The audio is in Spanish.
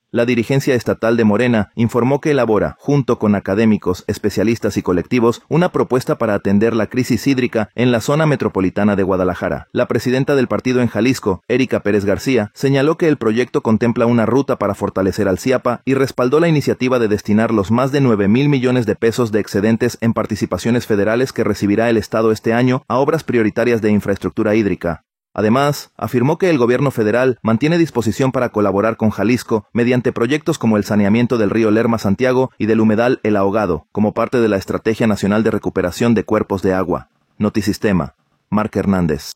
La dirigencia estatal de Morena informó que elabora, junto con académicos, especialistas y colectivos, una propuesta para atender la crisis hídrica en la zona metropolitana de Guadalajara. La presidenta del partido en Jalisco, Erika Pérez García, señaló que el proyecto contempla una ruta para fortalecer al CIAPA y respaldó la iniciativa de destinar los más de 9,000 millones de pesos de excedentes en participaciones federales que recibirá el Estado este año a obras prioritarias de infraestructura hídrica. Además, afirmó que el gobierno federal mantiene disposición para colaborar con Jalisco mediante proyectos como el saneamiento del río Lerma-Santiago y del humedal El Ahogado, como parte de la Estrategia Nacional de Recuperación de Cuerpos de Agua. Notisistema. Marc Hernández.